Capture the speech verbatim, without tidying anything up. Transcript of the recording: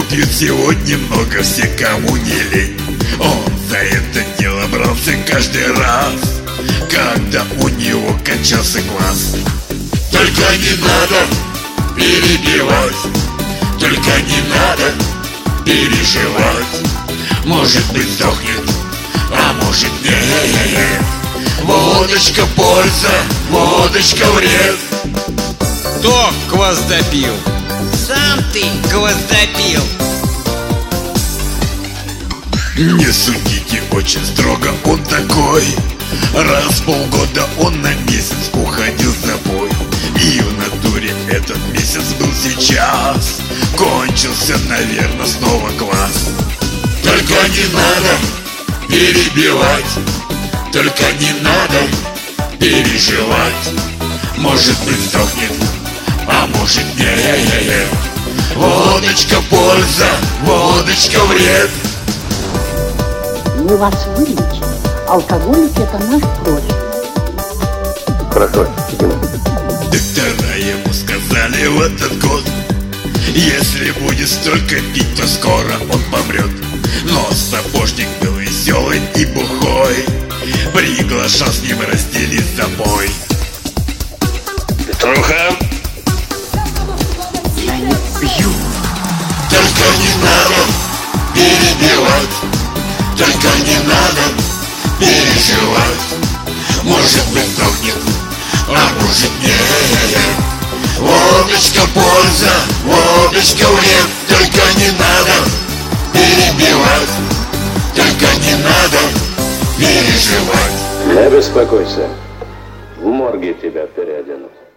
Выпьют сегодня много, все, кому не лень. Он за это дело брался каждый раз, когда у него качался глаз. Только не надо перебивать, только не надо переживать. Может быть, сдохнет, а может нет. Водочка польза, водочка вред. Кто квас допил? Сам ты гвоздопил. Не судите очень строго, он такой. Раз в полгода он на месяц уходил с собой. И в натуре этот месяц был сейчас. Кончился, наверное, снова квас. Только не надо перебивать, только не надо переживать. Может быть, сдохнет, а может нет. Водочка польза, водочка вред. Мы вас вылечим. Алкоголик — это наш профиль. Хорошо, Дима. Доктора ему сказали в этот год: если будет столько пить, то скоро он помрет. Но сапожник был веселый и бухой, приглашал с ним разделить забой. Петруха, Я не пью. Только не надо перебивать, только не надо переживать. Может быть, сдохнет, а может нет. Водочка польза, водочка вред. Только не надо перебивать, только не надо переживать. не беспокойся, в морге тебя переоденут.